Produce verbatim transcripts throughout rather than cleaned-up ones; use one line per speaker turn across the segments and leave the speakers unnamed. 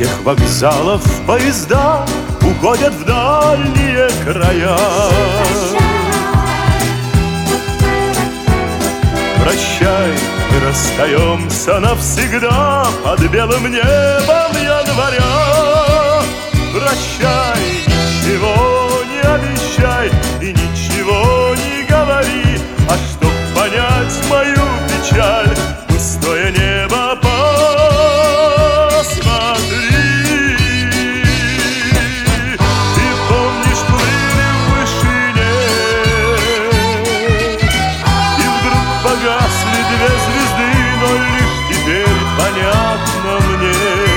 всех вокзалов поезда уходят в дальние края. Прощай, мы расстаемся навсегда под белым небом января. Прощай, ничего не обещай и ничего не говори, а чтоб понять мою печаль, пустое небо посмотри. Ты помнишь, плыли в вышине, и вдруг погасли две звезды, но лишь теперь понятно мне,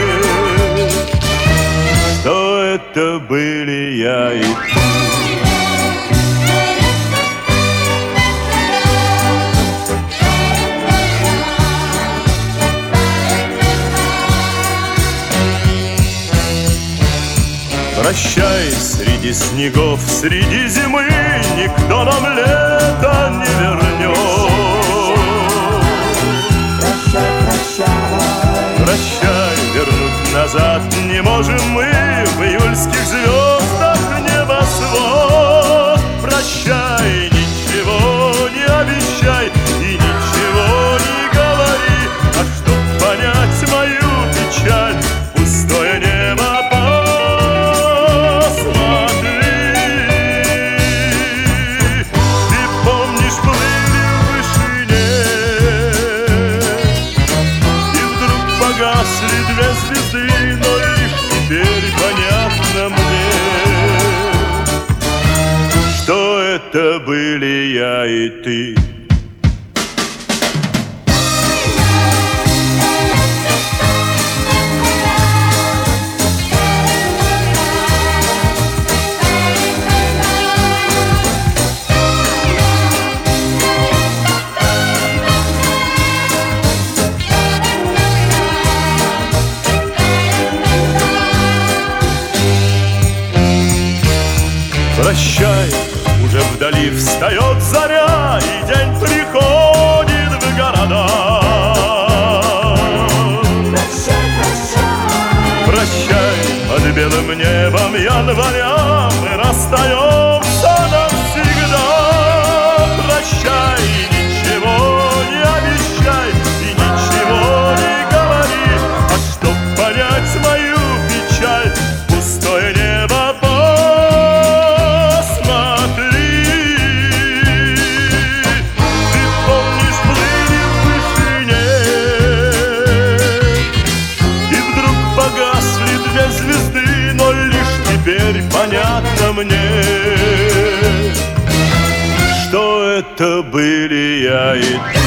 что это были я и ты. Прощай, среди снегов, среди зимы никто нам лето не вернет.
Прощай, прощай,
прощай, вернуть назад не можем мы в июльских звездах небосвод. Прощай, ничего не обещай и ничего не говори, а чтоб понять мою печаль, пустое небо гасли две звезды, но лишь теперь понятно мне, что это были я и ты. Прощай, уже вдали встает заря, и день приходит в города.
прощай, прощай,
Прощай, под белым небом января мы расстаемся навсегда. Прощай, ничего не обещай и ничего не говори, а чтоб понять мою печаль, пустое небо звезды, но лишь теперь понятно мне, что это были я и ты.